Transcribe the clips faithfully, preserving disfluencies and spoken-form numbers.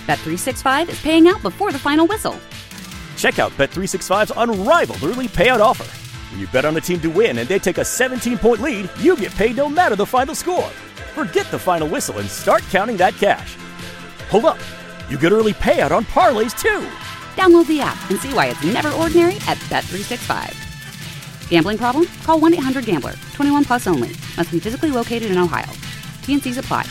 Bet three sixty-five is paying out before the final whistle. Check out Bet three sixty-five's unrivaled early payout offer. When you bet on a team to win and they take a seventeen-point lead, you get paid no matter the final score. Forget the final whistle and start counting that cash. Hold up. You get early payout on parlays, too. Download the app and see why it's never ordinary at Bet three sixty-five. Gambling problem? Call one eight hundred gambler. twenty-one plus only. Must be physically located in Ohio. T N Cs apply.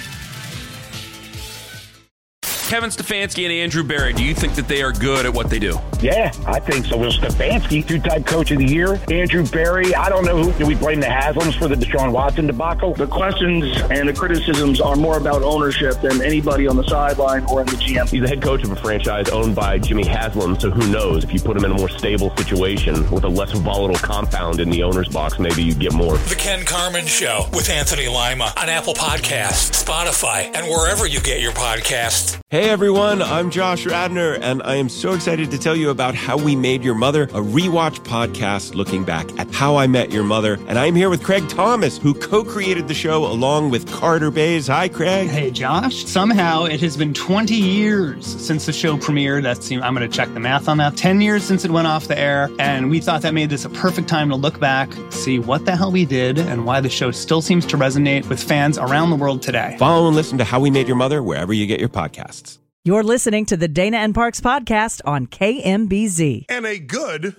Kevin Stefanski and Andrew Berry, do you think that they are good at what they do? Yeah, I think so. Well, Stefanski, two-time coach of the year. Andrew Berry, I don't know who. Do we blame the Haslams for the Deshaun Watson debacle? The questions and the criticisms are more about ownership than anybody on the sideline or in the G M. He's the head coach of a franchise owned by Jimmy Haslam, so who knows? If you put him in a more stable situation with a less volatile compound in the owner's box, maybe you get more. The Ken Carman Show with Anthony Lima on Apple Podcasts, Spotify, and wherever you get your podcasts. Hey everyone, I'm Josh Radner, and I am so excited to tell you about How We Made Your Mother, a rewatch podcast looking back at How I Met Your Mother. And I'm here with Craig Thomas, who co-created the show along with Carter Bays. Hi, Craig. Hey, Josh. Somehow it has been twenty years since the show premiered. That's, I'm going to check the math on that. ten years since it went off the air, and we thought that made this a perfect time to look back, see what the hell we did, and why the show still seems to resonate with fans around the world today. Follow and listen to How We Made Your Mother wherever you get your podcasts. You're listening to the Dana and Parks podcast on K M B Z. And a good,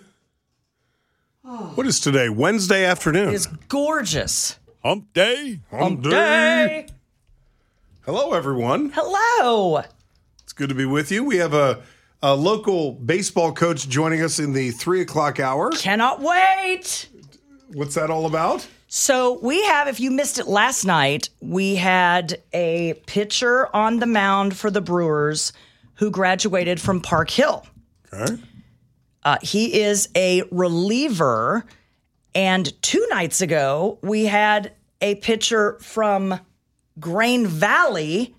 what is today? Wednesday afternoon. It is gorgeous. Hump day. Hump, Hump day. day. Hello, everyone. Hello. It's good to be with you. We have a, a local baseball coach joining us in the three o'clock hour. Cannot wait. What's that all about? So we have, if you missed it last night, we had a pitcher on the mound for the Brewers who graduated from Park Hill. Okay. Uh, he is a reliever. And two nights ago, we had a pitcher from Grain Valley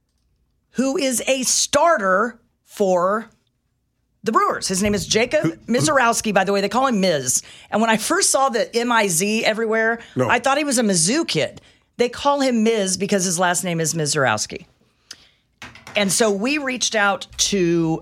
who is a starter for the Brewers. His name is Jacob Mizorowski, by the way. They call him Miz. And when I first saw the M I Z everywhere, no. I thought he was a Mizzou kid. They call him Miz because his last name is Mizorowski. And so we reached out to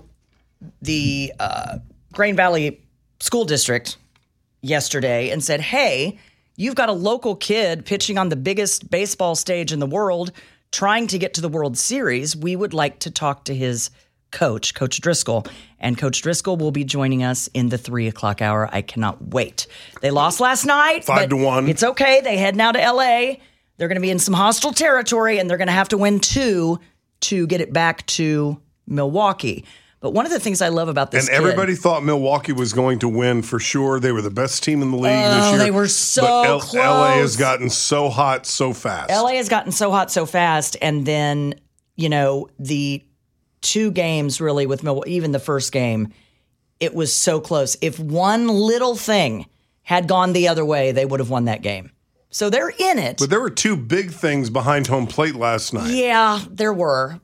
the uh, Grain Valley School District yesterday and said, hey, you've got a local kid pitching on the biggest baseball stage in the world, trying to get to the World Series. We would like to talk to his coach, Coach Driscoll. And Coach Driscoll will be joining us in the three o'clock hour. I cannot wait. They lost last night. Five to one. It's okay. They head now to L A. They're going to be in some hostile territory, and they're going to have to win two to get it back to Milwaukee. But one of the things I love about this And everybody kid, thought Milwaukee was going to win for sure. They were the best team in the league oh, this year. They were so but L- close. L A has gotten so hot so fast. L A has gotten so hot so fast. And then, you know, the two games really with Milwaukee, even the first game, it was so close. If one little thing had gone the other way, they would have won that game. So they're in it. But there were two big things behind home plate last night. Yeah, there were.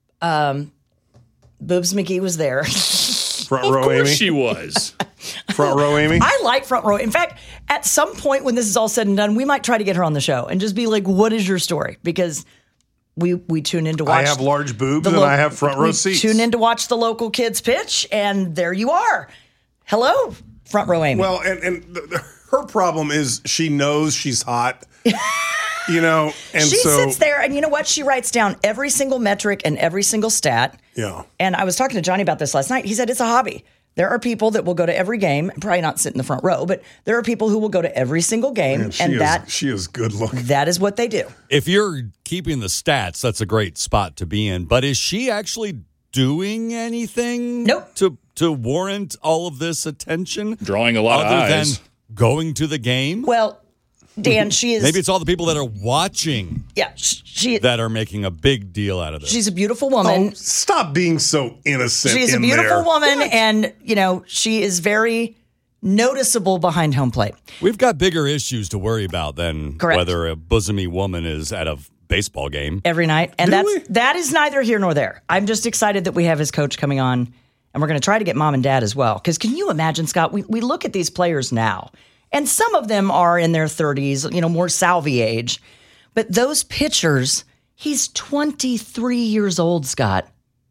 Um, Boobs McGee was there. Front row, Amy? Of course she was. Front row, Amy? I like front row. In fact, at some point when this is all said and done, we might try to get her on the show and just be like, what is your story? Because we we tune in to watch. I have large boobs and lo- I have front row we seats. Tune in to watch the local kids pitch, and there you are. Hello, front row Amy. Well, and, and the, the, her problem is she knows she's hot. You know, and she so sits there, and you know what? She writes down every single metric and every single stat. Yeah. And I was talking to Johnny about this last night. He said it's a hobby. There are people that will go to every game, probably not sit in the front row, but there are people who will go to every single game, Man, she and is, that she is good looking. That is what they do. If you're keeping the stats, that's a great spot to be in. But is she actually doing anything nope. to to warrant all of this attention? Drawing a lot other of eyes. than going to the game? Well, Dan, she is. Maybe it's all the people that are watching. Yeah, she that are making a big deal out of this. She's a beautiful woman. Oh, stop being so innocent. She's in a beautiful there. woman, What? and you know she is very noticeable behind home plate. We've got bigger issues to worry about than Correct. whether a bosomy woman is at a baseball game every night, and Do that's we? that is neither here nor there. I'm just excited that we have his coach coming on, and we're going to try to get mom and dad as well. Because can you imagine, Scott? We we look at these players now. And some of them are in their thirties, you know, more Salvi age. But those pitchers, he's twenty-three years old, Scott.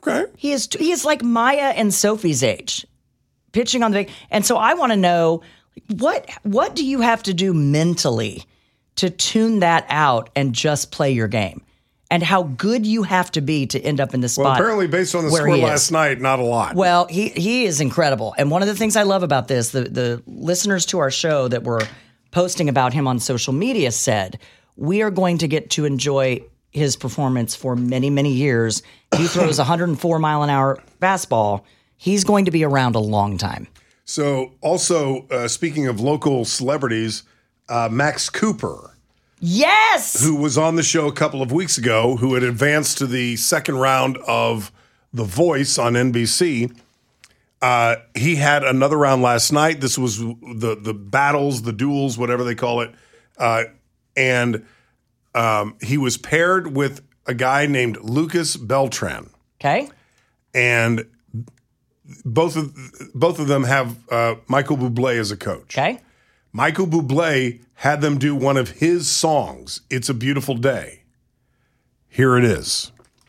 Okay. He is he is like Maya and Sophie's age, pitching on the big. And so I want to know what what do you have to do mentally to tune that out and just play your game, and how good you have to be to end up in the spot. Well, apparently, based on the where score he last is. night, not a lot. Well, he he is incredible. And one of the things I love about this, the the listeners to our show that were posting about him on social media said, we are going to get to enjoy his performance for many, many years. He throws a one hundred four mile an hour fastball. He's going to be around a long time. So also, uh, speaking of local celebrities, uh, Max Cooper. Yes! Who was on the show a couple of weeks ago, who had advanced to the second round of The Voice on N B C. Uh, he had another round last night. This was the the battles, the duels, whatever they call it. Uh, and um, he was paired with a guy named Lucas Beltran. Okay. And both of both of them have uh, Michael Bublé as a coach. Okay. Michael Bublé had them do one of his songs, It's a Beautiful Day. Here it is.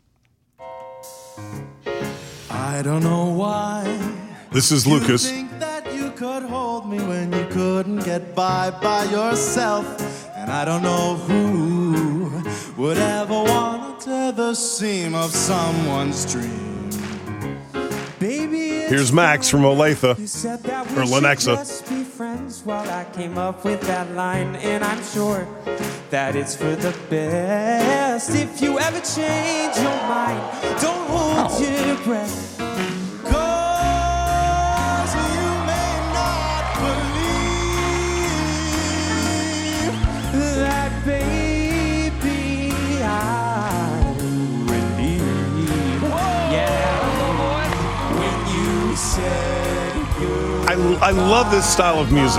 I don't know why. This is Lucas. You think that you could hold me when you couldn't get by by yourself. And I don't know who would ever want to tear the seam of someone's dream. Baby, here's Max from Olathe, or Lenexa. Just be friends while I came up with that line, and I'm sure that it's for the best. If you ever change your mind, don't hold oh. your breath. Cause you may not believe that, baby, I believe. Yeah. I, I love this style of music.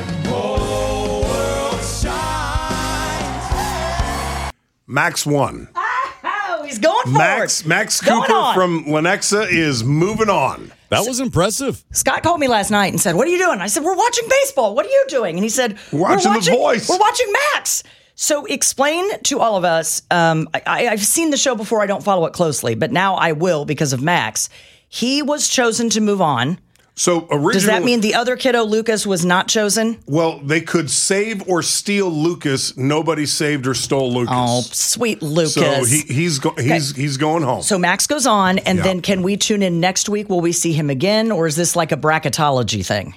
Max won. Oh, he's going forward. Max Max Going Cooper on. from Lenexa is moving on. That was impressive. Scott called me last night and said, what are you doing? I said, we're watching baseball. What are you doing? And he said, We're watching The Voice. We're watching Max. So explain to all of us, um, I, I've seen the show before. I don't follow it closely, but now I will because of Max. He was chosen to move on. So originally, does that mean the other kiddo, Lucas, was not chosen? Well, they could save or steal Lucas. Nobody saved or stole Lucas. Oh, sweet Lucas. So he, he's go, he's Okay. he's going home. So Max goes on, and Yeah. then can we tune in next week? Will we see him again, or is this like a bracketology thing?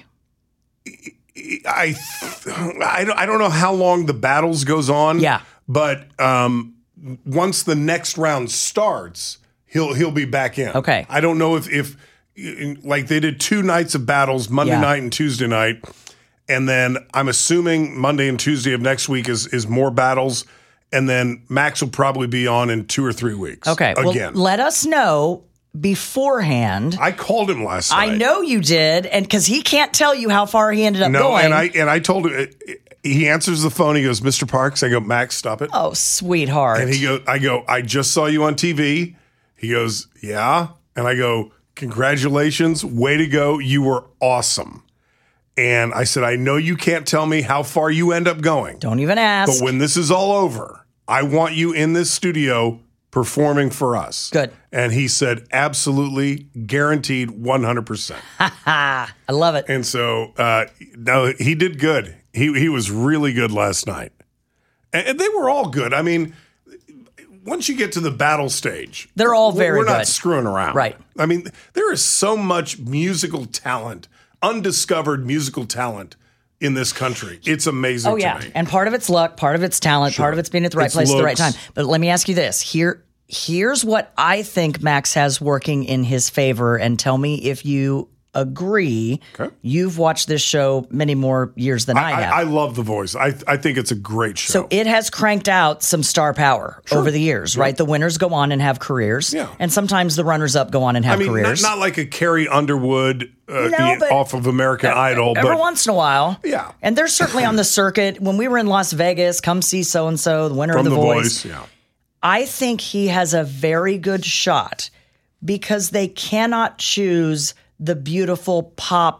I, I don't- I don't know how long the battles goes on. Yeah. But um, once the next round starts, he'll he'll be back in. Okay. I don't know if if like they did two nights of battles, Monday Yeah. night and Tuesday night, and then I'm assuming Monday and Tuesday of next week is is more battles, and then Max will probably be on in two or three weeks. Okay. Again. Well, let us know beforehand. I called him last night. I know you did, and because he can't tell you how far he ended up no, going. and I and I told him. He answers the phone. He goes, Mister Parks. I go, Max, stop it. Oh, sweetheart. And he goes, I go, I just saw you on T V. He goes, yeah. And I go, congratulations. Way to go. You were awesome. And I said, I know you can't tell me how far you end up going. Don't even ask. But when this is all over, I want you in this studio performing for us. Good. And he said, absolutely, guaranteed one hundred percent. I love it. And so, uh, no, he did good. He he was really good last night. And, and they were all good. I mean, once you get to the battle stage, They're all very we're not good. screwing around. Right. I mean, there is so much musical talent, undiscovered musical talent in this country. It's amazing Oh, to yeah. me. And part of it's luck, part of it's talent, part of it's being at the right It's place at the right time. looks. But let me ask you this. Here, here's what I think Max has working in his favor, and tell me if you agree. Okay. You've watched this show many more years than I, I, have. I love The Voice. I I think it's a great show. So it has cranked out some star power over the years, right? The winners go on and have careers. Yeah. And sometimes the runners up go on and have I mean, not, careers. not like a Carrie Underwood uh, No, but- off of American Idol, Every but once in a while. Yeah. And they're certainly on the circuit. When we were in Las Vegas, come see so-and-so, the winner from of The The Voice, Voice. yeah. I think he has a very good shot because they cannot choose the beautiful pop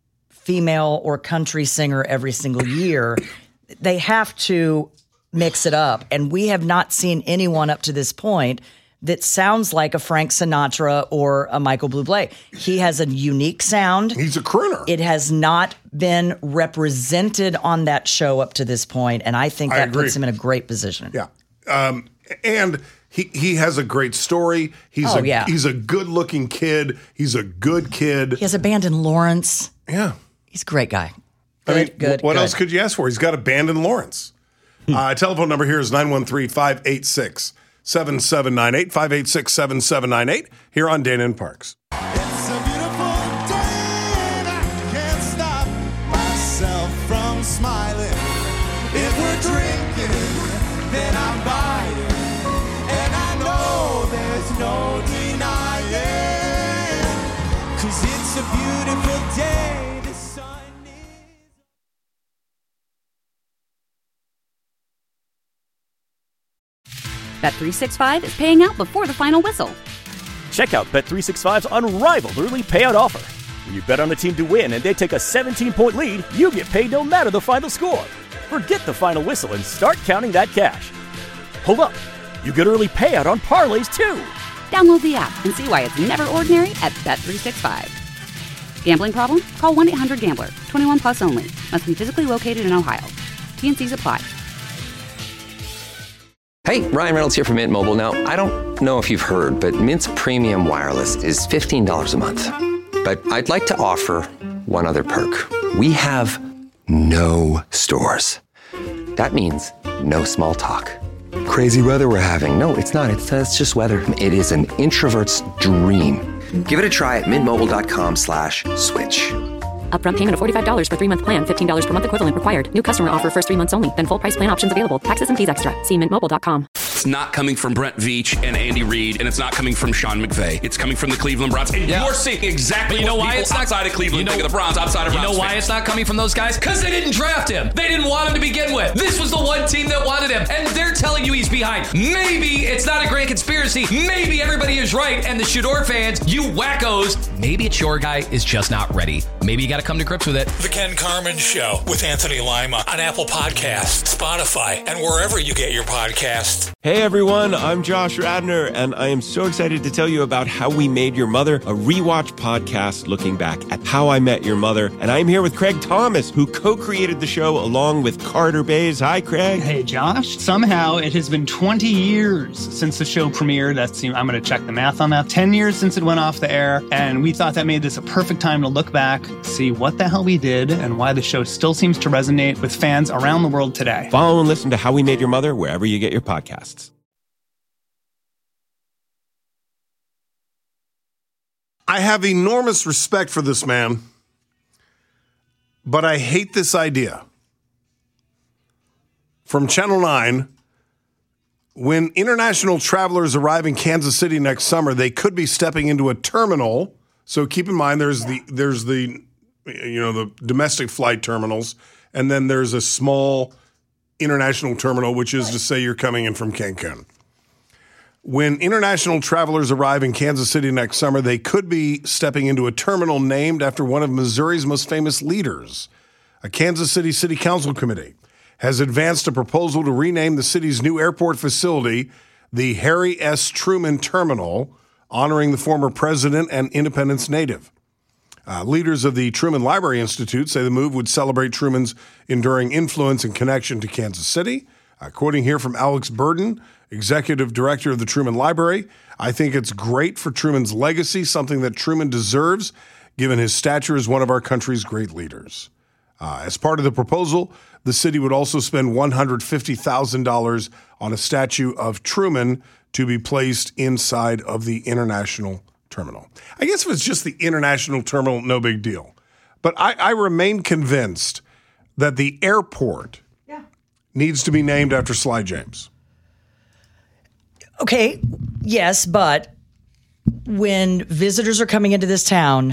female or country singer every single year. They have to mix it up. And we have not seen anyone up to this point that sounds like a Frank Sinatra or a Michael Bublé. He has a unique sound. He's a crooner. It has not been represented on that show up to this point, and I think I that agree. puts him in a great position. Yeah. Um, and he he has a great story. He's Oh, a yeah. he's a good-looking kid. He's a good kid. He has a band in Lawrence. Yeah. He's a great guy. I Good, mean, good, what good. else could you ask for? He's got a band in Lawrence. uh, telephone number here is nine one three, five eight six, seven seven nine eight, five eight six, seven seven nine eight, here on Dana and Parks. It's a beautiful day and I can't stop myself from smiling. If we're drinking, then I'm buying. And I know there's no denying. Cause it's a beautiful day. The sun Bet three sixty-five is paying out before the final whistle. Check out Bet three sixty-five's unrivaled early payout offer. When you bet on a team to win and they take a seventeen-point lead, you get paid no matter the final score. Forget the final whistle and start counting that cash. Hold up. You get early payout on parlays, too. Download the app and see why it's never ordinary at Bet three sixty-five. Gambling problem? Call one eight hundred gambler. twenty-one plus only. Must be physically located in Ohio. T N Cs apply. Hey, Ryan Reynolds here from Mint Mobile. Now, I don't know if you've heard, but Mint's premium wireless is fifteen dollars a month. But I'd like to offer one other perk. We have no stores. That means no small talk. Crazy weather we're having. No, it's not. It's, uh, it's just weather. It is an introvert's dream. Give it a try at mintmobile.com slash switch. Upfront payment of forty-five dollars for three-month plan, fifteen dollars per month equivalent required. New customer offer first three months only. Then full price plan options available. Taxes and fees extra. See mint mobile dot com. It's not coming from Brent Veach and Andy Reid, and it's not coming from Sean McVay. It's coming from the Cleveland Browns. And Yeah. you're seeing exactly But you know what why people it's not outside of Cleveland you know, think of the Browns, outside of You Browns know why fans. it's not coming from those guys? Because they didn't draft him. They didn't want him to begin with. This was the one team that wanted him, and they're telling you he's behind. Maybe it's not a grand conspiracy. Maybe everybody is right, and the Shador fans, you wackos, maybe it's your guy is just not ready. Maybe you got to come to grips with it. The Ken Carmen Show with Anthony Lima on Apple Podcasts, Spotify, and wherever you get your podcasts. Hey everyone, I'm Josh Radner, and I am so excited to tell you about How We Made Your Mother, a rewatch podcast looking back at How I Met Your Mother. And I'm here with Craig Thomas, who co-created the show along with Carter Bays. Hi, Craig. Hey, Josh. Somehow it has been twenty years since the show premiered. That's, I'm going to check the math on that. ten years since it went off the air. And we thought that made this a perfect time to look back, see what the hell we did, and why the show still seems to resonate with fans around the world today. Follow and listen to How We Made Your Mother wherever you get your podcasts. I have enormous respect for this man, but I hate this idea. From Channel nine, when international travelers arrive in Kansas City next summer, they could be stepping into a terminal. So keep in mind, there's the there's the you know the domestic flight terminals, and then there's a small international terminal, which is to say you're coming in from Cancun. When international travelers arrive in Kansas City next summer, they could be stepping into a terminal named after one of Missouri's most famous leaders. A Kansas City City Council committee has advanced a proposal to rename the city's new airport facility the Harry S. Truman Terminal, honoring the former president and Independence native. Uh, leaders of the Truman Library Institute say the move would celebrate Truman's enduring influence and connection to Kansas City. Uh, quoting here from Alex Burden, executive director of the Truman Library, I think it's great for Truman's legacy, something that Truman deserves, given his stature as one of our country's great leaders. Uh, as part of the proposal, the city would also spend one hundred fifty thousand dollars on a statue of Truman to be placed inside of the international terminal. I guess if it's just the international terminal, no big deal. But I, I remain convinced that the airport yeah. needs to be named after Sly James. Okay, yes, but when visitors are coming into this town,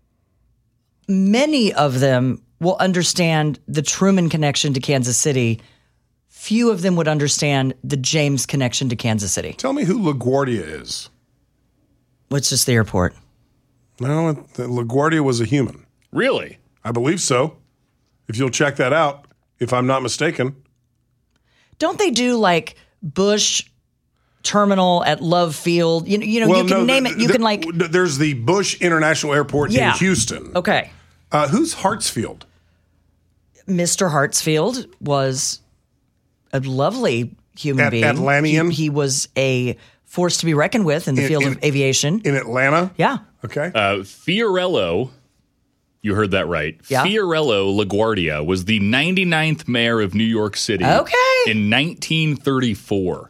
many of them will understand the Truman connection to Kansas City. Few of them would understand the James connection to Kansas City. Tell me who LaGuardia is. What's just the airport? No, LaGuardia was a human. Really? I believe so. If you'll check that out, if I'm not mistaken. Don't they do like Bush terminal at Love Field. You, you know, Well, you can no, name the- it. You the- can like. There's the Bush International Airport Yeah. in Houston. Okay. Uh, who's Hartsfield? Mister Hartsfield was a lovely human At- being. Atlantean? He, he was a force to be reckoned with in the In- field in- of aviation. In Atlanta? Yeah. Okay. Uh, Fiorello, you heard that right. Yeah. Fiorello LaGuardia was the ninety-ninth mayor of New York City. Okay. In nineteen thirty-four.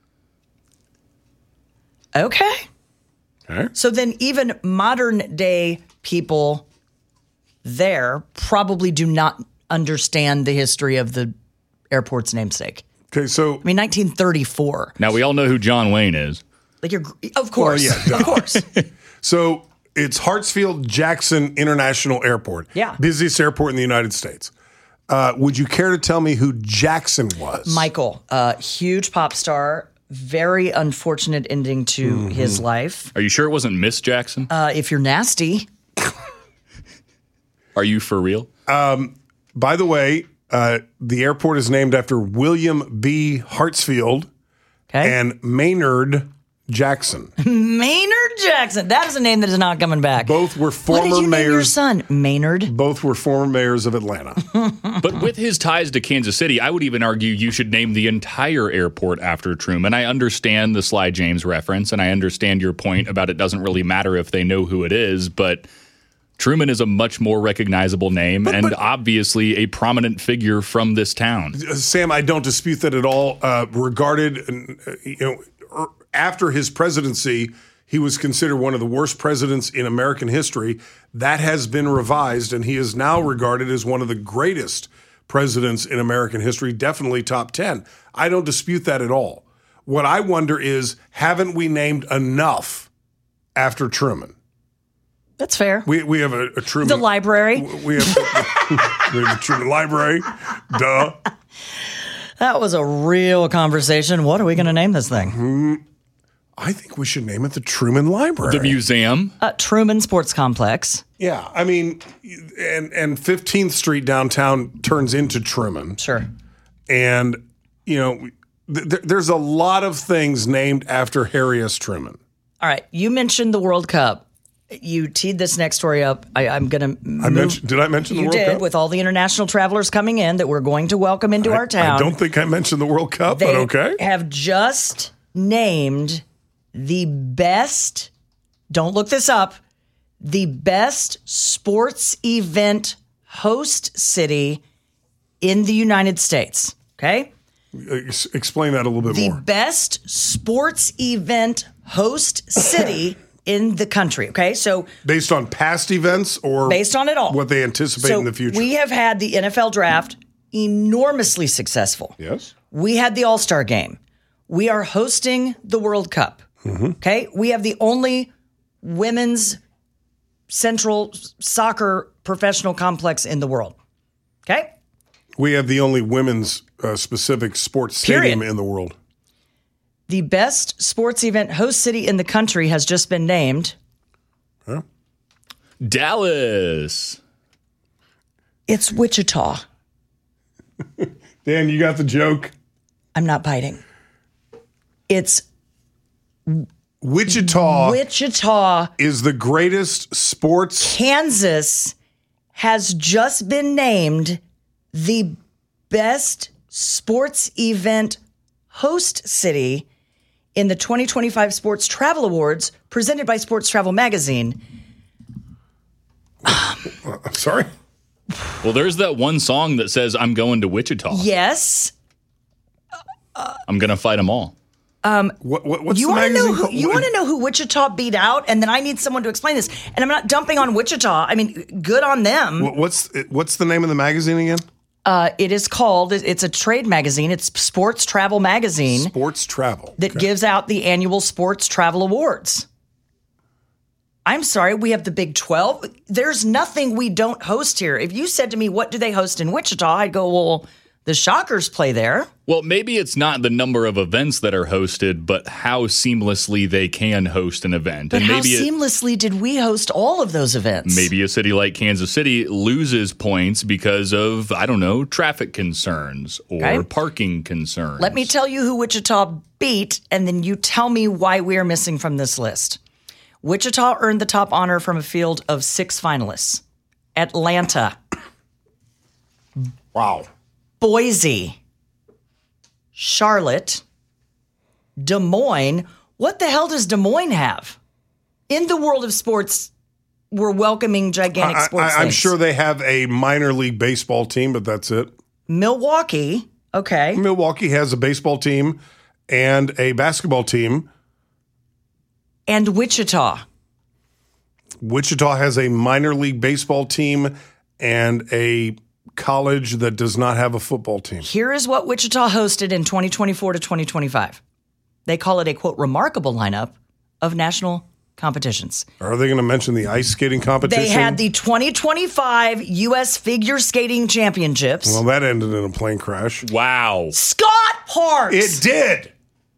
Okay. Okay. So then, even modern day people there probably do not understand the history of the airport's namesake. Okay, so I mean, nineteen thirty-four. Now, we all know who John Wayne is. Like you're, of course, Well, yeah, of course. So it's Hartsfield Jackson International Airport. Yeah. Busiest airport in the United States. Uh, would you care to tell me who Jackson was? Michael, uh, huge pop star. Very unfortunate ending to Mm-hmm. his life. Are you sure it wasn't Miss Jackson? Uh, if you're nasty, Are you for real? Um, by the way, uh, the airport is named after William B. Hartsfield and Maynard Jackson. Maynard Jackson. That is a name that is not coming back. Both were What former did you mayors. name your son? Maynard. Both were former mayors of Atlanta. But with his ties to Kansas City, I would even argue you should name the entire airport after Truman. I understand the Sly James reference, and I understand your point about it doesn't really matter if they know who it is, but Truman is a much more recognizable name But- and but- obviously a prominent figure from this town. Uh, Sam, I don't dispute that at all. Uh, regarded, uh, you know, er, after his presidency, he was considered one of the worst presidents in American history. That has been revised, and he is now regarded as one of the greatest presidents in American history, definitely top ten. I don't dispute that at all. What I wonder is, haven't we named enough after Truman? That's fair. We we have a, a Truman. The library. We have, we have the Truman Library. Duh. That was a real conversation. What are we going to name this thing? I think we should name it the Truman Library. The museum. Uh, Truman Sports Complex. Yeah, I mean, and and fifteenth Street downtown turns into Truman. Sure. And, you know, th- th- there's a lot of things named after Harry S. Truman. All right. You mentioned the World Cup. You teed this next story up. I, I'm going to. I mentioned. Did I mention the You World did, Cup? with all the international travelers coming in that we're going to welcome into I, our town. I don't think I mentioned the World Cup, They but okay. have just named the best, don't look this up, the best sports event host city in the United States. Okay? Ex- Explain that a little bit The more. best sports event host city in the country. Okay? So Based on past events or based on it all. what they anticipate so in the future? we have had the N F L draft enormously successful. Yes. We had the All-Star game. We are hosting the World Cup. Okay. We have the only women's central soccer professional complex in the world. Okay. We have the only women's uh, specific sports stadium Period. in the world. The best sports event host city in the country has just been named. Huh? Dallas. It's Wichita. Dan, you got the joke? I'm not biting. It's Wichita Wichita. is the greatest sports. Kansas has just been named the best sports event host city in the twenty twenty-five Sports Travel Awards presented by Sports Travel Magazine. I'm sorry? Well, there's that one song that says, I'm going to Wichita. Yes. I'm going to fight them all. Um, what, what, what's you the want to know magazine who called? you want to know who Wichita beat out, and then I need someone to explain this. And I'm not dumping on Wichita. I mean, good on them. What- What's what's the name of the magazine again? Uh, it is called. It's a trade magazine. It's Sports Travel Magazine. Sports Travel that gives out the annual Sports Travel Awards. I'm sorry, we have the Big twelve. There's nothing we don't host here. If you said to me, what do they host in Wichita? I'd go, well, The Shockers play there. Well, maybe it's not the number of events that are hosted, but how seamlessly they can host an event. But and how maybe it, seamlessly did we host all of those events? maybe a city like Kansas City loses points because of, I don't know, traffic concerns or Okay. parking concerns. Let me tell you who Wichita beat, and then you tell me why we're missing from this list. Wichita earned the top honor from a field of six finalists. Atlanta. Wow. Boise. Charlotte. Des Moines. What the hell does Des Moines have? In the world of sports, we're welcoming gigantic I, sports I, I'm things. sure they have a minor league baseball team, but that's it. Milwaukee. Okay. Milwaukee has a baseball team and a basketball team. And Wichita. Wichita has a minor league baseball team and a college that does not have a football team. Here is what Wichita hosted in twenty twenty-four to twenty twenty-five. They call it a, quote, remarkable lineup of national competitions. Are they going to mention the ice skating competition? They had the twenty twenty-five U S Figure Skating Championships. Well, that ended in a plane crash. Wow. Scott Parks! It did!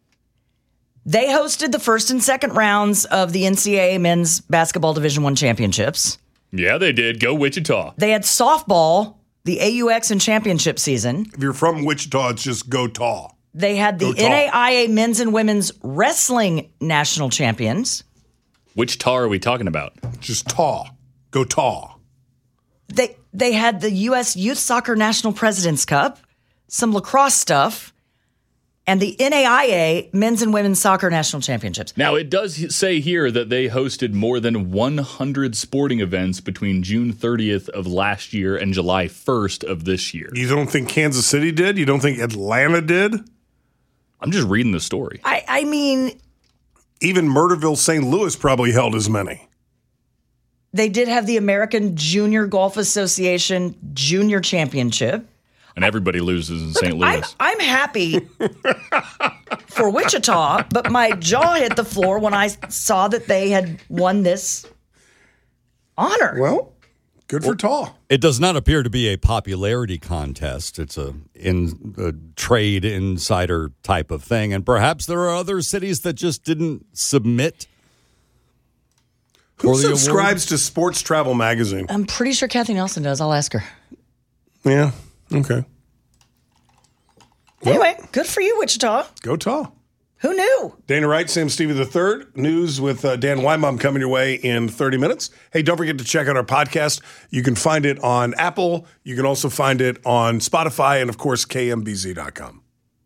They hosted the first and second rounds of the N C double A Men's Basketball Division I Championships. Yeah, they did. Go Wichita. They had softball, the A U X and championship season. If you're from Wichita, it's just go tall. They had the Go tall. N A I A Men's and Women's Wrestling National Champions. Which tar are we talking about? Just tall. Go tall. They they had the U S Youth Soccer National President's Cup, some lacrosse stuff, and the N A I A Men's and Women's Soccer National Championships. Now, it does say here that they hosted more than one hundred sporting events between June thirtieth of last year and July first of this year. You don't think Kansas City did? You don't think Atlanta did? I'm just reading the story. I, I mean, even Murderville, Saint Louis probably held as many. They did have the American Junior Golf Association Junior Championship. And everybody loses in Saint I'm, Louis. I'm happy for Wichita, but my jaw hit the floor when I saw that they had won this honor. Well, good for tall. It does not appear to be a popularity contest. It's a in a trade insider type of thing, and perhaps there are other cities that just didn't submit. Who for the award. subscribes to Sports Travel Magazine? I'm pretty sure Kathy Nelson does. I'll ask her. Yeah. Okay. Anyway, good for you, Wichita. Go tall. Who knew? Dana Wright, Sam Stevie the third. News with uh, Dan Weinbaum coming your way in thirty minutes. Hey, don't forget to check out our podcast. You can find it on Apple. You can also find it on Spotify and, of course, K M B Z dot com.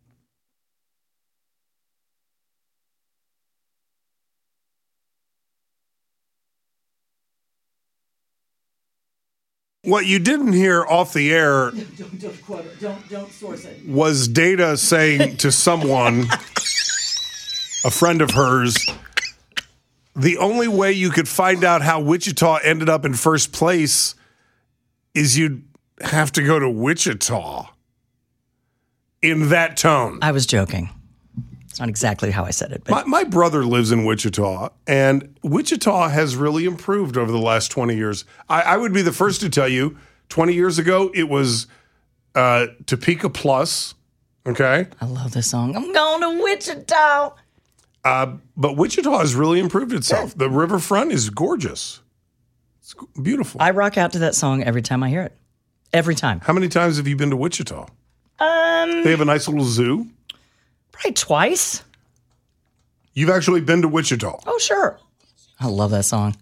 What you didn't hear off the air Don't, don't quote it. Don't, don't source it. was Data saying to someone, a friend of hers, the only way you could find out how Wichita ended up in first place is you'd have to go to Wichita. In that tone. I was joking. It's not exactly how I said it. My, But my brother lives in Wichita, and Wichita has really improved over the last twenty years. I, I would be the first to tell you, twenty years ago, it was uh, Topeka Plus, okay? I love this song. I'm going to Wichita. Uh, but Wichita has really improved itself. The riverfront is gorgeous. It's beautiful. I rock out to that song every time I hear it. Every time. How many times have you been to Wichita? Um, They have a nice little zoo. Probably twice. You've actually been to Wichita. Oh, sure. I love that song.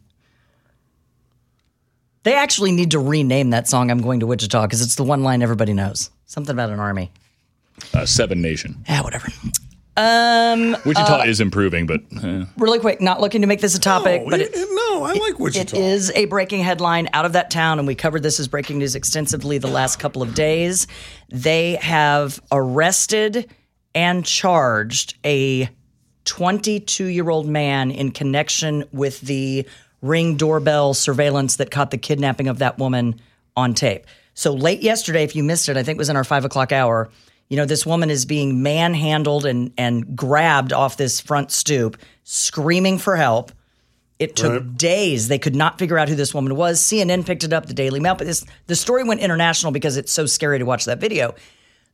They actually need to rename that song, I'm Going to Wichita, because it's the one line everybody knows. Something about an army. Uh, Seven Nation. Yeah, whatever. Um, Wichita uh, is improving, but eh. really quick, not looking to make this a topic, No, but it- it, no, I like Wichita. It is a breaking headline out of that town, and we covered this as breaking news extensively the last couple of days. They have arrested and charged a twenty-two-year-old man in connection with the Ring doorbell surveillance that caught the kidnapping of that woman on tape. So late yesterday, if you missed it, I think it was in our five o'clock hour, you know, this woman is being manhandled and, and grabbed off this front stoop, screaming for help. It took Right. days. They could not figure out who this woman was. C N N picked it up, the Daily Mail. But this, the story went international because it's so scary to watch that video.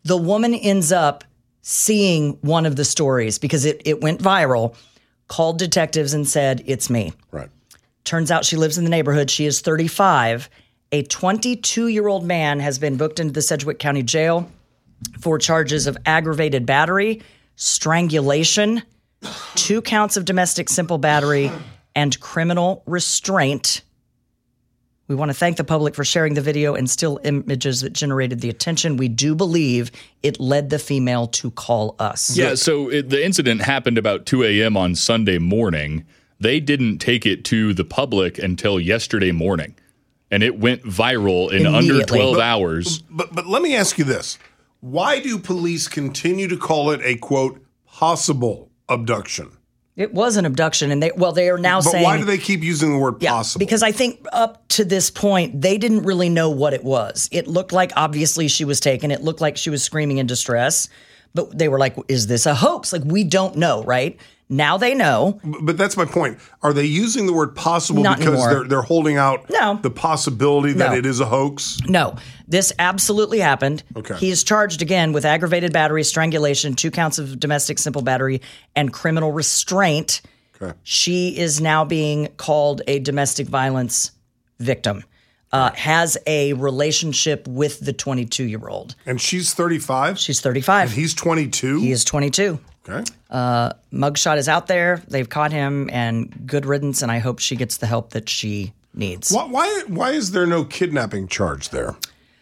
The woman ends up seeing one of the stories because it, it went viral, called detectives and said, it's me. Right. Turns out she lives in the neighborhood. She is thirty-five. A twenty-two-year-old man has been booked into the Sedgwick County Jail for charges of aggravated battery, strangulation, two counts of domestic simple battery, and criminal restraint. We want to thank the public for sharing the video and still images that generated the attention. We do believe it led the female to call us. Yeah, so it, the incident happened about two a.m. on Sunday morning. They didn't take it to the public until yesterday morning, and it went viral in under twelve but, hours. But, but let me ask you this. Why do police continue to call it a, quote, possible abduction? It was an abduction, and they well, they are now but saying. Why do they keep using the word yeah, possible? Because I think up to this point, they didn't really know what it was. It looked like obviously she was taken. It looked like she was screaming in distress, but they were like, "Is this a hoax?" Like we don't know, right? Now they know. But that's my point. Are they using the word possible Not because anymore. they're they're holding out No. the possibility that No. it is a hoax? No, this absolutely happened. Okay. He is charged again with aggravated battery, strangulation, two counts of domestic simple battery, and criminal restraint. Okay. She is now being called a domestic violence victim. Uh, has a relationship with the twenty-two-year-old. And she's thirty-five? She's thirty-five. And he's twenty-two? He is twenty-two. Okay. Uh, mugshot is out there. They've caught him, and good riddance, and I hope she gets the help that she needs. Why, why why is there no kidnapping charge there?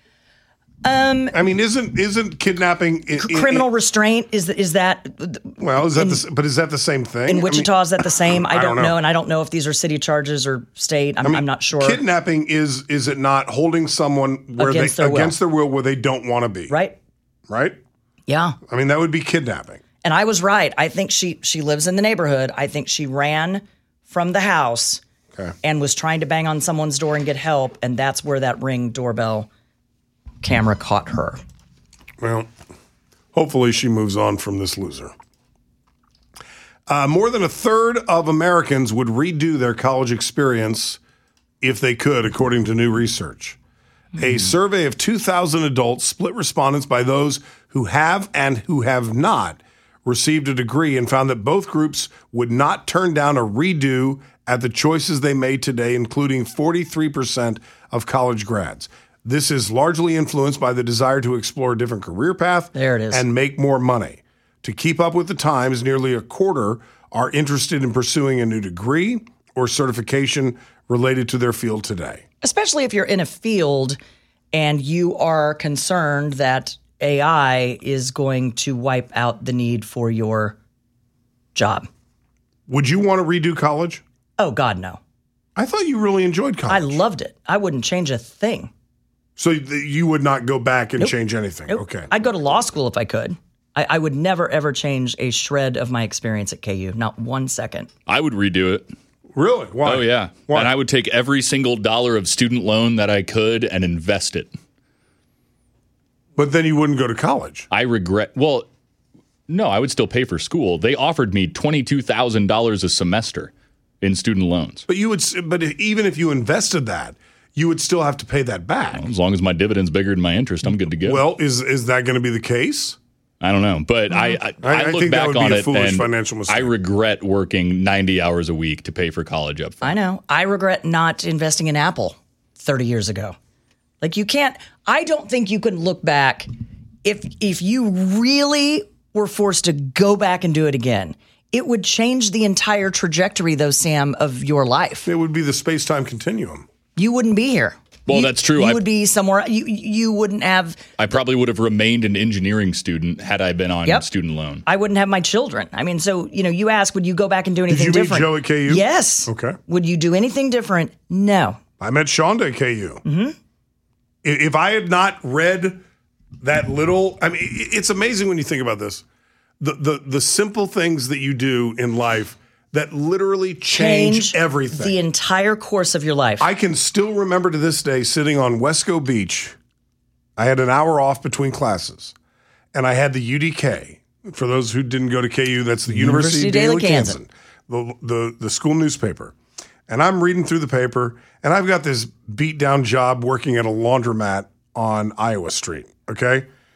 Um, I mean, isn't isn't kidnapping in, in- criminal restraint is is that? Well, is that in, the, but is that the same thing? in I Wichita? mean, Is that the same? I, I don't don't know. know. and I don't know if these are city charges or state. I'm, I mean, I'm not sure. Kidnapping is is it not holding someone where Against they their will. against their will where they don't want to be? Right. Right. Yeah. I mean, that would be kidnapping. And I was right. I think she she lives in the neighborhood. I think she ran from the house Okay. and was trying to bang on someone's door and get help, and that's where that Ring doorbell camera caught her. Well, hopefully she moves on from this loser. Uh, more than a third of Americans would redo their college experience if they could, according to new research. A survey of two thousand adults split respondents by those who have and who have not received a degree and found that both groups would not turn down a redo at the choices they made today, including forty-three percent of college grads. This is largely influenced by the desire to explore a different career path There it is. and make more money. To keep up with the times, nearly a quarter are interested in pursuing a new degree or certification related to their field today. Especially if you're in a field and you are concerned that A I is going to wipe out the need for your job. Would you want to redo college? Oh, God, no. I thought you really enjoyed college. I loved it. I wouldn't change a thing. So th- you would not go back and Nope. change anything? Nope. Okay. I'd go to law school if I could. I, I would never, ever change a shred of my experience at K U. Not one second. I would redo it. Really? Why? Oh, yeah. Why? And I would take every single dollar of student loan that I could and invest it. But then you wouldn't go to college. I regret. Well, no, I would still pay for school. They offered me twenty-two thousand dollars a semester in student loans. But you would. s- But even if you invested that, you would still have to pay that back. As long as my dividend's bigger than my interest, I'm good to go. Well, is is that going to be the case? I don't know, but I I, I- I I look think that back would be on a it foolish and financial mistake. I regret working ninety hours a week to pay for college up front. I know. I regret not investing in Apple thirty years ago. Like you can't, I don't think you can look back if if you really were forced to go back and do it again. It would change the entire trajectory, though, Sam, of your life. It would be the space-time continuum. You wouldn't be here. Well, You- that's true. You I- would be somewhere. You you wouldn't have. I probably would have remained an engineering student had I been on Yep. student loan. I wouldn't have my children. I mean, so you know, you ask, would you go back and do anything Did you meet different? Joe at K U? Yes. Okay. Would you do anything different? No. I met Shonda at K U. Mm-hmm. I- If I had not read that little, I mean, i- it's amazing when you think about this. The the the simple things that you do in life that literally change, everything. The entire course of your life. I can still remember to this day sitting on Wesco Beach. I had an hour off between classes, and I had the U D K. For those who didn't go to K U, that's the University, University of Daily Daily Kansan, the, the the school newspaper. And I'm reading through the paper, and I've got this beat down job working at a laundromat on Iowa Street. Okay,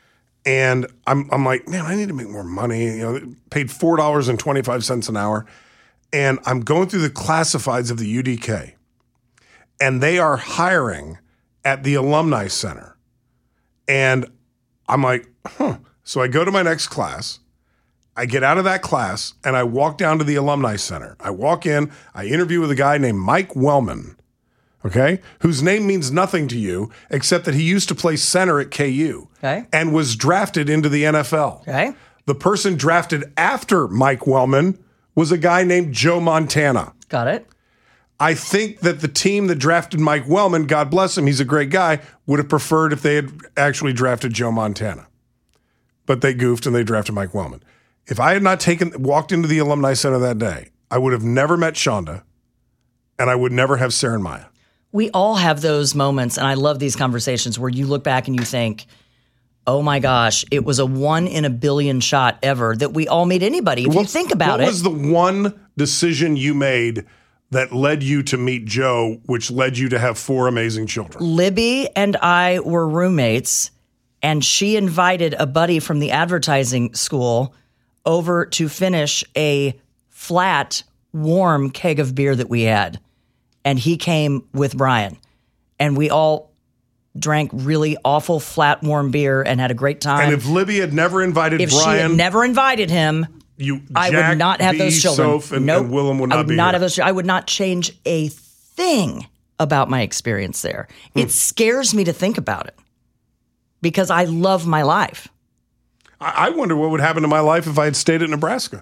And I'm I'm like, man, I need to make more money. You know, paid four dollars and twenty-five cents an hour. And I'm going through the classifieds of the U D K. And they are hiring at the Alumni Center. And I'm like, huh. So I go to my next class. I get out of that class and I walk down to the Alumni Center. I walk in, I interview with a guy named Mike Wellman, okay, whose name means nothing to you except that he used to play center at K U okay. and was drafted into the N F L. Okay. The person drafted after Mike Wellman was a guy named Joe Montana. Got it. I think that the team that drafted Mike Wellman, God bless him, he's a great guy, would have preferred if they had actually drafted Joe Montana. But they goofed and they drafted Mike Wellman. If I had not taken walked into the Alumni Center that day, I would have never met Shonda, and I would never have Sarah and Maya. We all have those moments, and I love these conversations where you look back and you think, oh my gosh, it was a one in a billion shot ever that we all made anybody. If what, you think about what it. What was the one decision you made that led you to meet Joe, which led you to have four amazing children? Libby and I were roommates, and she invited a buddy from the advertising school over to finish a flat, warm keg of beer that we had. And he came with Brian. And we all drank really awful, flat, warm beer and had a great time. And if Libby had never invited if Brian... If she had never invited him, you, I Jack, would not have B, those children. Soph, and, nope. and Willem would not I would be not here. have those. I would not change a thing about my experience there. Hmm. It scares me to think about it because I love my life. I wonder what would happen to my life if I had stayed at Nebraska.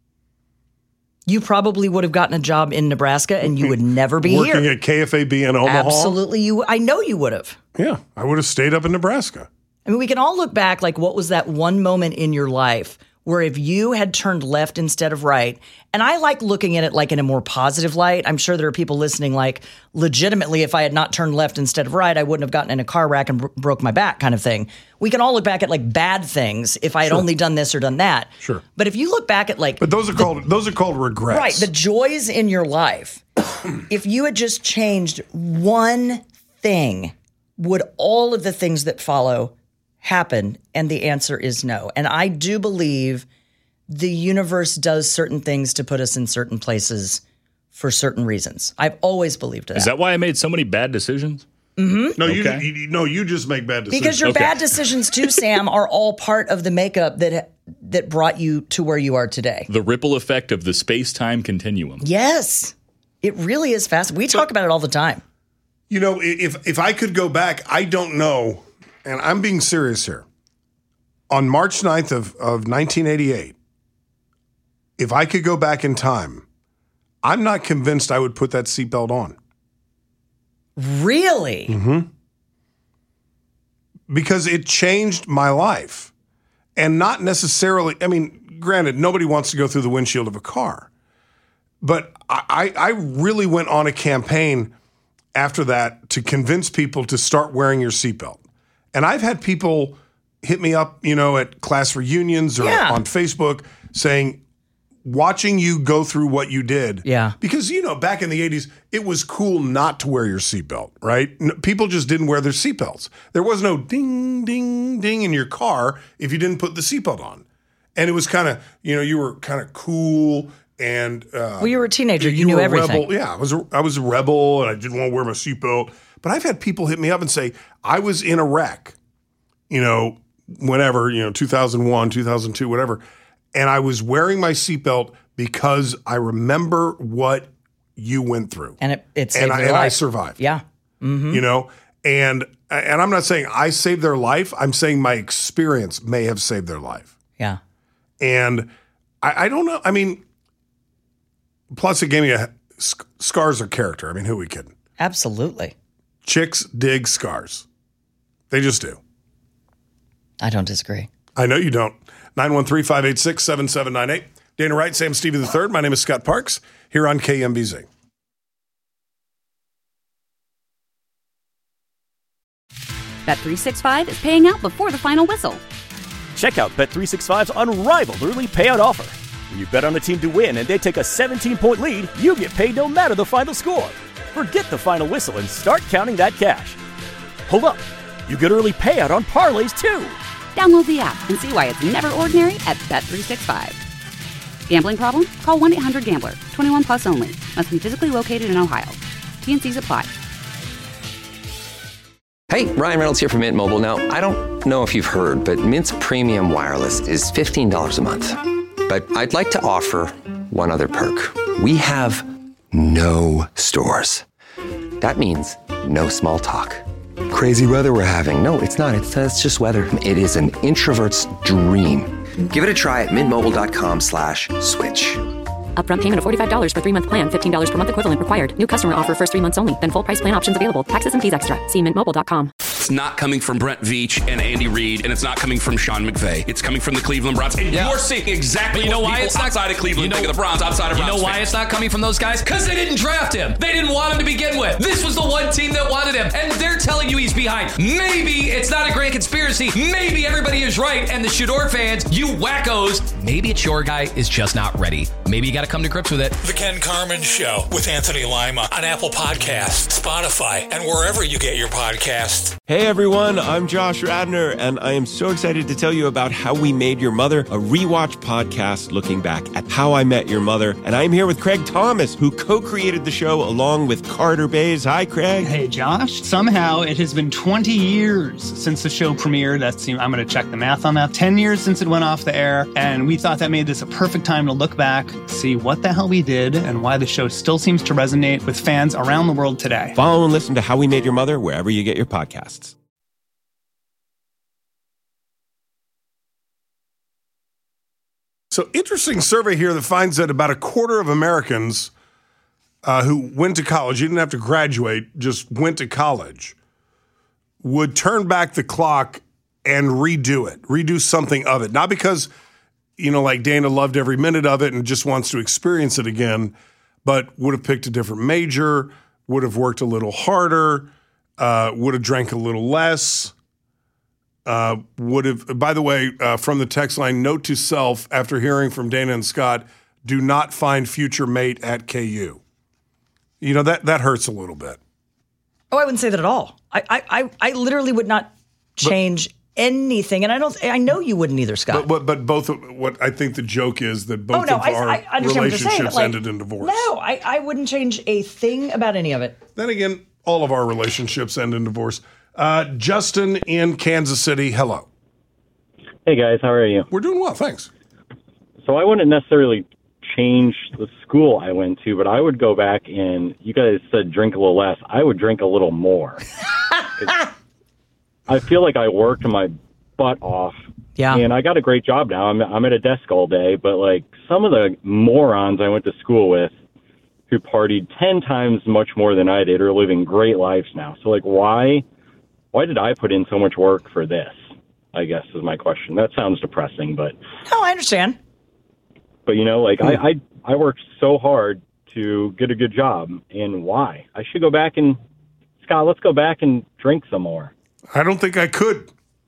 You probably would have gotten a job in Nebraska and you would never be Working here. Working at K F A B in Omaha? Absolutely. You. I know you would have. Yeah, I would have stayed up in Nebraska. I mean, we can all look back like what was that one moment in your life where if you had turned left instead of right, and I like looking at it like in a more positive light. I'm sure there are people listening like, legitimately, if I had not turned left instead of right, I wouldn't have gotten in a car wreck and bro- broke my back kind of thing. We can all look back at like bad things if I had Sure. only done this or done that. Sure. But if you look back at like... But those are the, called those are called regrets. Right, the joys in your life. If you had just changed one thing, would all of the things that follow happen? And the answer is no. And I do believe the universe does certain things to put us in certain places for certain reasons. I've always believed that. Is that why I made so many bad decisions? Mm-hmm. No, Okay. you, you no, you just make bad decisions. Because your Okay. bad decisions too, Sam, are all part of the makeup that that brought you to where you are today. The ripple effect of the space-time continuum. Yes. It really is fast. We talk about it all the time. You know, if if I could go back, I don't know, and I'm being serious here. On March ninth of, of nineteen eighty-eight, if I could go back in time, I'm not convinced I would put that seatbelt on. Really? Mm-hmm. Because it changed my life. And not necessarily, I mean, granted, nobody wants to go through the windshield of a car. But I, I really went on a campaign after that to convince people to start wearing your seatbelt. And I've had people hit me up, you know, at class reunions or Yeah. on Facebook saying, watching you go through what you did. Yeah. Because, you know, back in the eighties, it was cool not to wear your seatbelt, right? N- People just didn't wear their seatbelts. There was no ding, ding, ding in your car if you didn't put the seatbelt on. And it was kind of, you know, you were kind of cool and... Uh, Well, you were a teenager. You, knew were a everything. Rebel. Yeah, I was, a, I was a rebel and I didn't want to wear my seatbelt. But I've had people hit me up and say, I was in a wreck, you know, whenever, you know, two thousand one, two thousand two, whatever. And I was wearing my seatbelt because I remember what you went through. And it, it saved and I, your and I life. survived. Yeah. Mm-hmm. You know, and and I'm not saying I saved their life. I'm saying my experience may have saved their life. Yeah. And I, I don't know. I mean, plus it gave me a sc- scars are character. I mean, who are we kidding? Absolutely. Chicks dig scars. They just do. I don't disagree. I know you don't. nine one three, five eight six, seven seven nine eight. Dana Wright, Sam Stevie the third. My name is Scott Parks here on K M B Z. Bet three sixty-five is paying out before the final whistle. Check out Bet three sixty-five's unrivaled early payout offer. When you bet on a team to win and they take a seventeen-point lead, you get paid no matter the final score. Forget the final whistle and start counting that cash. Hold up. You get early payout on parlays, too. Download the app and see why it's never ordinary at Bet three sixty-five. Gambling problem? Call one eight hundred gambler. twenty-one plus only. Must be physically located in Ohio. T N Cs apply. Hey, Ryan Reynolds here from Mint Mobile. Now, I don't know if you've heard, but Mint's premium wireless is fifteen dollars a month. But I'd like to offer one other perk. We have no stores. That means no small talk. Crazy weather we're having. No, it's not. It's, uh, it's just weather. It is an introvert's dream. Give it a try at mintmobile.com slash switch. Upfront payment of forty-five dollars for three-month plan, fifteen dollars per month equivalent required. New customer offer first three months only. Then full price plan options available. Taxes and fees extra. See mint mobile dot com. It's not coming from Brent Veach and Andy Reid, and it's not coming from Sean McVay. It's coming from the Cleveland Browns. And Yeah. you're seeing exactly But you know what why people it's not outside of Cleveland you know, think of the Browns, outside of You Browns know why fans. it's not coming from those guys? Because they didn't draft him. They didn't want him to begin with. This was the one team that wanted him, and they're telling you he's behind. Maybe it's not a grand conspiracy. Maybe everybody is right, and the Shador fans, you wackos, maybe it's your guy is just not ready. Maybe you got to come to grips with it. The Ken Carmen Show with Anthony Lima on Apple Podcasts, Spotify, and wherever you get your podcasts. Hey everyone, I'm Josh Radner, and I am so excited to tell you about How We Made Your Mother, a rewatch podcast looking back at How I Met Your Mother. And I'm here with Craig Thomas, who co-created the show along with Carter Bays. Hi, Craig. Hey, Josh. Somehow it has been twenty years since the show premiered. That's, I'm going to check the math on that. ten years since it went off the air, and we thought that made this a perfect time to look back, see what the hell we did, and why the show still seems to resonate with fans around the world today. Follow and listen to How We Made Your Mother wherever you get your podcasts. So, interesting survey here that finds that about a quarter of Americans uh, who went to college, you didn't have to graduate, just went to college, would turn back the clock and redo it, redo something of it. Not because, you know, like Dana loved every minute of it and just wants to experience it again, but would have picked a different major, would have worked a little harder, uh, would have drank a little less. Uh, would have, by the way, uh, from the text line, note to self, after hearing from Dana and Scott, do not find future mate at K U. You know, that, that hurts a little bit. Oh, I wouldn't say that at all. I I, I, I literally would not change but, anything. And I don't, I know you wouldn't either, Scott. But, but, but both, what I think the joke is that both oh, no, of I, our I understand relationships what you're saying, like, ended in divorce. No, I, I wouldn't change a thing about any of it. Then again, all of our relationships end in divorce. Uh, Justin in Kansas City, hello. Hey, guys. How are you? We're doing well, thanks. So I wouldn't necessarily change the school I went to, but I would go back and, you guys said drink a little less. I would drink a little more. I feel like I worked my butt off. Yeah. And I got a great job now. I'm, I'm at a desk all day, but, like, some of the morons I went to school with who partied ten times much more than I did are living great lives now. So, like, why... Why did I put in so much work for this, I guess, is my question. That sounds depressing, but... No, I understand. But, you know, like, I, I I worked so hard to get a good job, and why? I should go back and... Scott, let's go back and drink some more. I don't think I could.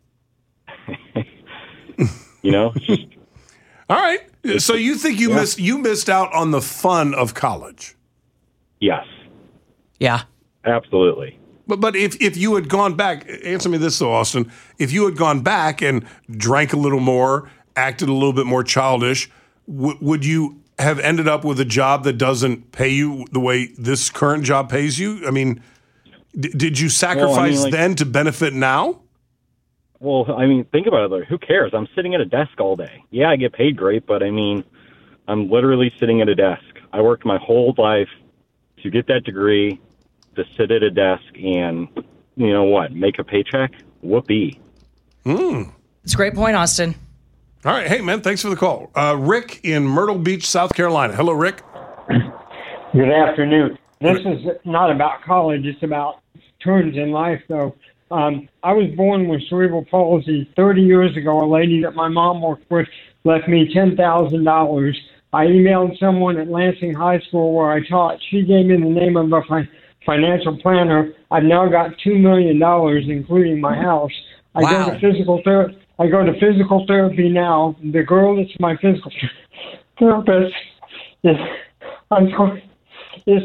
You know? Just... All right. So you think you, yeah. missed, you missed out on the fun of college? Yes. Yeah. Absolutely. But but if, if you had gone back, answer me this though, Austin, if you had gone back and drank a little more, acted a little bit more childish, w- would you have ended up with a job that doesn't pay you the way this current job pays you? I mean, d- did you sacrifice well, I mean, like, then to benefit now? Well, I mean, think about it. Like, who cares? I'm sitting at a desk all day. Yeah, I get paid great, but I mean, I'm literally sitting at a desk. I worked my whole life to get that degree, to sit at a desk and, you know what, make a paycheck? Whoopee. Mm. It's a great point, Austin. All right. Hey, man, thanks for the call. Uh, Rick in Myrtle Beach, South Carolina. Hello, Rick. Good afternoon. This is not about college. It's about turns in life, though. Um, I was born with cerebral palsy thirty years ago. A lady that my mom worked with left me ten thousand dollars. I emailed someone at Lansing High School where I taught. She gave me the name of a fi- financial planner. I've now got two million dollars, including my house. I wow. go to physical therapy. I go to physical therapy now. The girl that's my physical therapist is, I'm sorry, is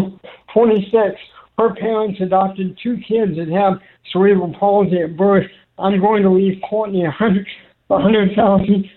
twenty-six. Her parents adopted two kids that have cerebral palsy at birth. I'm going to leave Courtney a hundred, a hundred thousand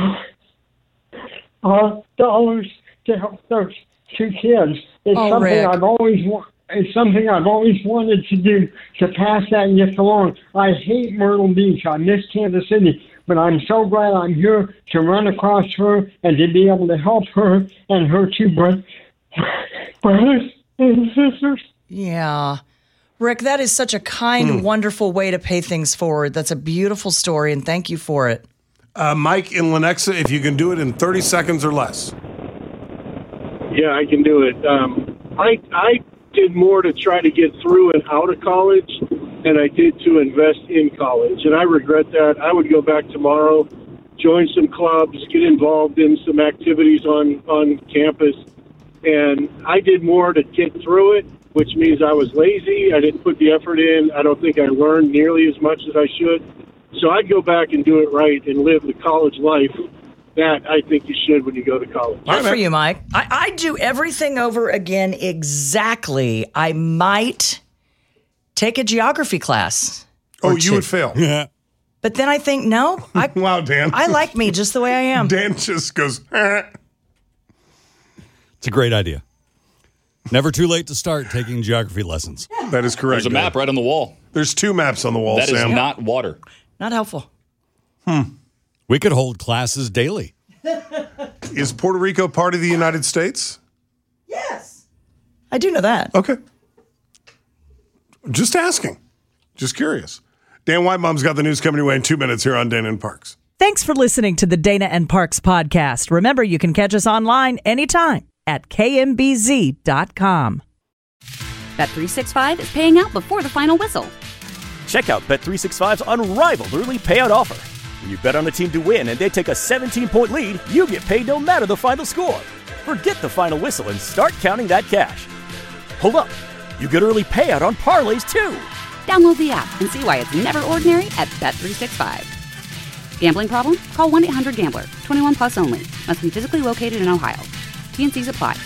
dollars to help those two kids. It's Oh, something Rick. I've always wa- It's something I've always wanted to do, to pass that gift along. I hate Myrtle Beach. I miss Kansas City, but I'm so glad I'm here to run across her and to be able to help her and her two bro- brothers and sisters. Yeah. Rick, that is such a kind, Mm. wonderful way to pay things forward. That's a beautiful story, and thank you for it. Uh, Mike in Lenexa, if you can do it in thirty seconds or less. Yeah, I can do it. Um, I I did more to try to get through and out of college than I did to invest in college, and I regret that. I would go back tomorrow, join some clubs, get involved in some activities on, on campus, and I did more to get through it, which means I was lazy. I didn't put the effort in. I don't think I learned nearly as much as I should. So I'd go back and do it right and live the college life that I think you should when you go to college. Good for you, Mike. I, I do everything over again exactly. I might take a geography class. Oh, or you two. would fail. Yeah. But then I think, no. I, wow, Dan. I like me just the way I am. Dan just goes, eh. It's a great idea. Never too late to start taking geography lessons. That is correct. There's a map right on the wall. There's two maps on the wall, That is Sam. not water. Not helpful. We could hold classes daily. Is Puerto Rico part of the United States? I do know that. Okay. Just asking. Just curious. Dan Whitemom's got the news coming your way in two minutes here on Dana and Parks. Thanks for listening to the Dana and Parks podcast. Remember, you can catch us online anytime at K M B Z dot com. Bet three sixty-five is paying out before the final whistle. Check out Bet three sixty-five's unrivaled early payout offer. When you bet on a team to win and they take a seventeen-point lead, you get paid no matter the final score. Forget the final whistle and start counting that cash. Hold up. You get early payout on parlays, too. Download the app and see why it's never ordinary at Bet three sixty-five. Gambling problem? Call one eight hundred gambler. twenty-one plus only. Must be physically located in Ohio. T N Cs apply.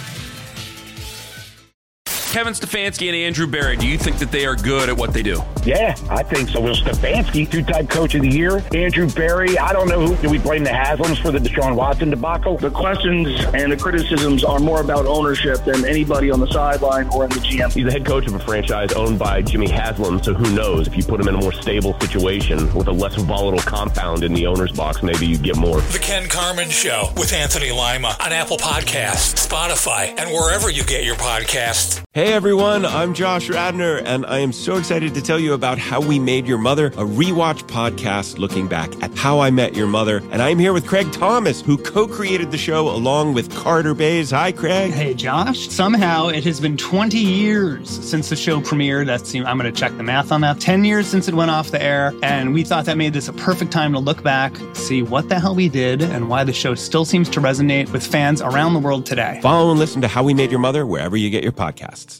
Kevin Stefanski and Andrew Barry, do you think that they are good at what they do? Yeah, I think so. Will Stefanski, two-time coach of the year. Andrew Barry, I don't know who. Do we blame the Haslams for the Deshaun Watson debacle? The questions and the criticisms are more about ownership than anybody on the sideline or in the G M. He's the head coach of a franchise owned by Jimmy Haslam, so who knows? If you put him in a more stable situation with a less volatile compound in the owner's box, maybe you'd get more. The Ken Carmen Show with Anthony Lima on Apple Podcasts, Spotify, and wherever you get your podcasts. Hey everyone, I'm Josh Radner, and I am so excited to tell you about How We Made Your Mother, a rewatch podcast looking back at How I Met Your Mother. And I'm here with Craig Thomas, who co-created the show along with Carter Bays. Hi, Craig. Hey, Josh. Somehow it has been twenty years since the show premiered. That's, I'm going to check the math on that. ten years since it went off the air. And we thought that made this a perfect time to look back, see what the hell we did, and why the show still seems to resonate with fans around the world today. Follow and listen to How We Made Your Mother wherever you get your podcasts.